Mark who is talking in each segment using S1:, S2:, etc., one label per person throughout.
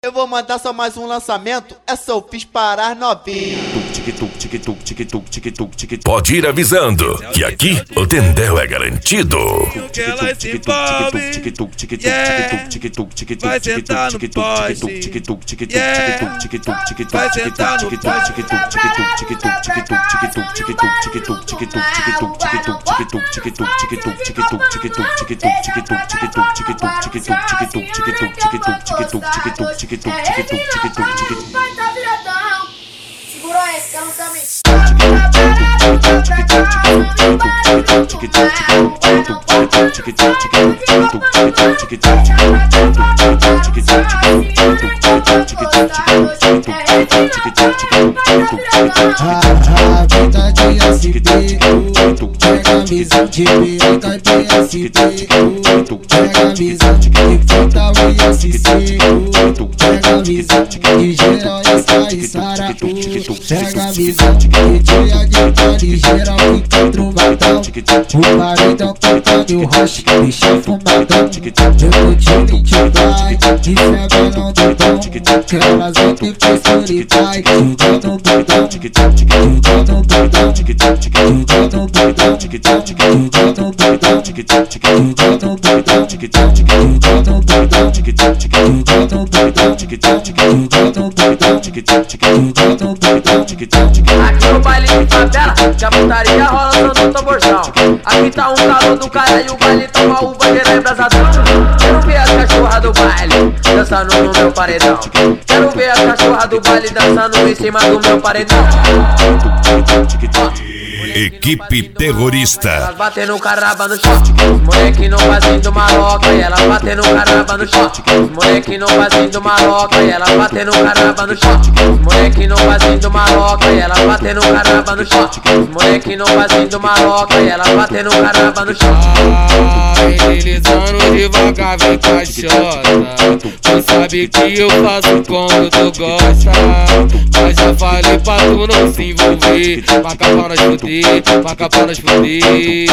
S1: Eu vou mandar só mais um lançamento, essa eu fiz parar novinha.
S2: Pode ir avisando que aqui o Tendel é garantido.
S3: Que ela se envolve, vai sentar no poste, vai sentar no poste.
S4: Segurou esse, que eu não também.
S5: A vida de SP, pega a visão de piroca PSP, pega a visão de Frontal e SC, pega a visão de geral e sai Sarapu, pega a visão de dia de pode geral fica trombadão, o paredão cortando o roche, bicha fumadão, eu tô de vai, isso é melão do bom, que elas vão ter professor e vai, jogando bundão, jogando bundão, jogando bundão, jogando bundão, jogando bundão,
S6: Aqui no baile de favela, que a putaria rola só no tamborzão. Aqui tá um calor do caralho, o baile tá uma uva de embrasadão. Quero ver as cachorras do baile dançando no meu paredão. Quero ver as cachorras do baile dançando em cima do meu paredão.
S2: Equipe terrorista.
S6: Elas batendo caraba no chão, os moleque não fazendo maloca. E elas batendo caraba no chão, os moleque não fazendo maloca. E elas batendo caraba no chão, os moleque não fazendo maloca. E elas batendo caraba no chão, os moleque não fazendo maloca. E elas batendo caraba no chão.
S3: Deslizando devagar, vem caixota. Tu sabe que eu faço como tu gosta, mas já falei pra tu não se envolver. Marca pra nós fuder, marca pra nós fuder.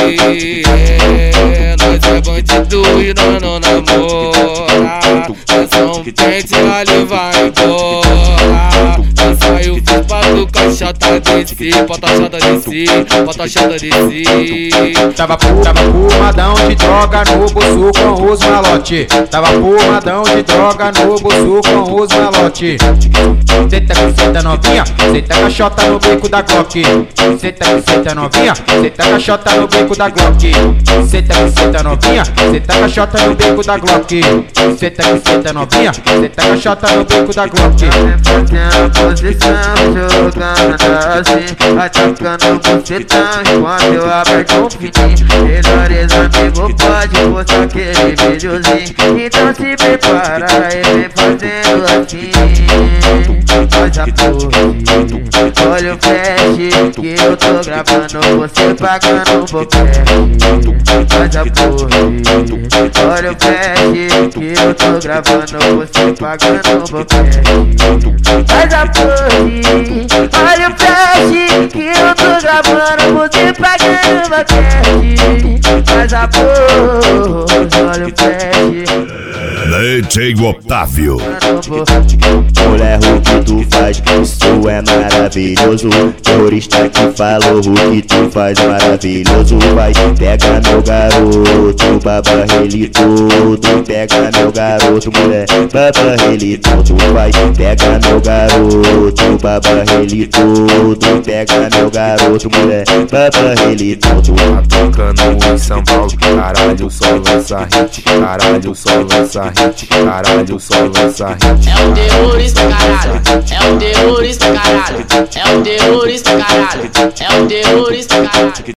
S3: Nós é bandido e nós não namora. Nós são pente, ali vai embora. Já saiu, fiz pra tu caixota descer. Bota a chata descer, bota a chata descer.
S7: Tava fumadão de droga no bolso com os malote. Tava fumadão de droga no bolso com os malote. Senta novinha, senta caixota no bico da Glock. Senta novinha, senta caixota no bico da Glock. Senta novinha, senta caixota no bico da Glock. Senta novinha, senta caixota no bico da Glock.
S8: Fazendo posição, jogando assim, atacando bucetão enquanto eu aperto o fininho. Melhores amigos pode postar aquele videozinho, então se prepara e vem fazendo assim. Faz a pose, olha o flash que eu tô gravando, você pagando o boquete. Faz a pose, olha o flash que eu tô gravando, você pagando o boquete. Faz a pose, olha o flash que eu tô gravando, você pagando o boquete. Faz a pose, olha o flash.
S2: DJ Otávio.
S9: Mulher, o que tu faz, isso é maravilhoso. Terrorista que falou, o que tu faz é maravilhoso. Vai, pega meu garoto, baba ele todo. Pega meu garoto, mulher, baba ele todo. Vai, pega meu garoto, baba ele todo. Pega meu garoto, mulher, baba ele todo.
S10: Tá tocando em São Paulo, caralho, só lança hit. Caralho, só lança hit. Caralho, só lança hit.
S6: É um terrorista, caralho. É um terrorista, caralho. É um terrorista, caralho. É um terrorista, caralho.